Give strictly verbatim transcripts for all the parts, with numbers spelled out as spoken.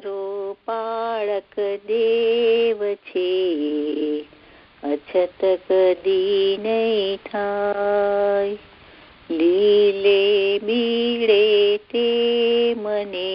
મારો પાળક દેવ છે, અછત કદી નહીં થાય. લીલે બીડે તે મને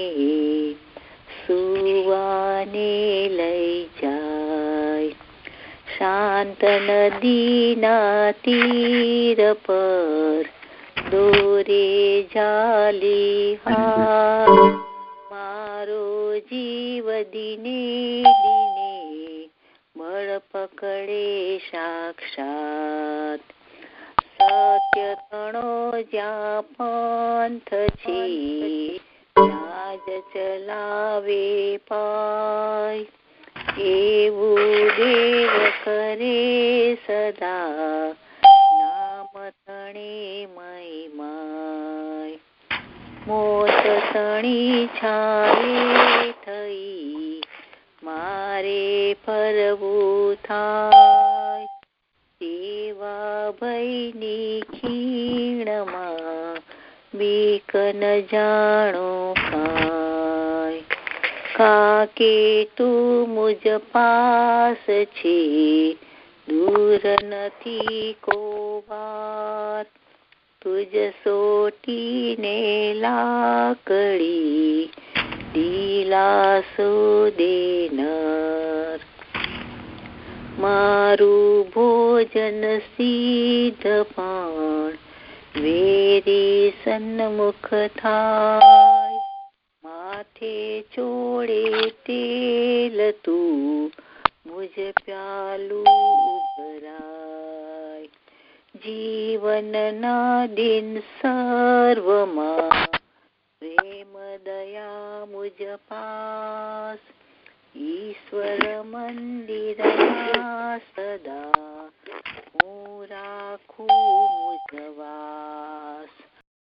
સુવાને લઈ જાય. શાંત નદીના તીર પર દોરે જાલી હાર. મારો જીવ દિને દિને બળ પકડે સાક્ષાત. સત્ય તણો જ્યાં પંથ છે, ત્યાં જ ચલાવે પાય. એવું દેવ કરે સદા નામ તણે મહિમાય. મોત તણી છાયે થઈ મારે ફરવું થાય. સેવા ભયની ખીણમાં બીક ન જાણો કાય. કાકે તું મુજ પાસ છે, દૂર નથી કો વાત. તુજ સોટીને લાકડી દિલાસો દેનાર. મારું ભોજન સિદ્ધ પણ વેરી સન્મુખ થાય. માથે ચોડે તેલ તું મુજ પ્યાલું ભરાય. જીવનના દિન સર્વમાં પ્રેમ દયા મુજ પાસ. ઈશ્વર મંદિરમાં સદા હું રાખું